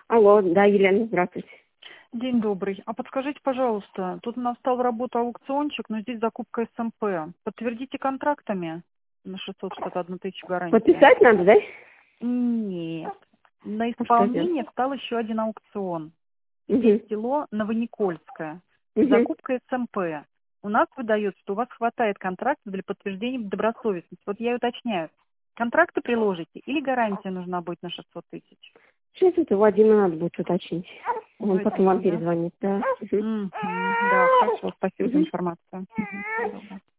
Алло, да, Елена, здравствуйте. День добрый. А подскажите, пожалуйста, тут у нас стал работать аукциончик, но здесь закупка СМП. Подтвердите контрактами на 661 тысячу гарантия. Подписать надо, да? Нет. На А что делать? исполнение встал еще один аукцион. Здесь Угу. село Новоникольское. Угу. Закупка СМП. У нас выдается, что у вас хватает контрактов для подтверждения добросовестности. Вот я и уточняю. Контракты приложите или гарантия нужна будет на 600 тысяч? Сейчас это у Вадима надо будет уточнить. Он потом Вадима, вам да? перезвонит, да. Угу. Да, хорошо. Спасибо за Угу. информацию. Мгм. Всего доброго.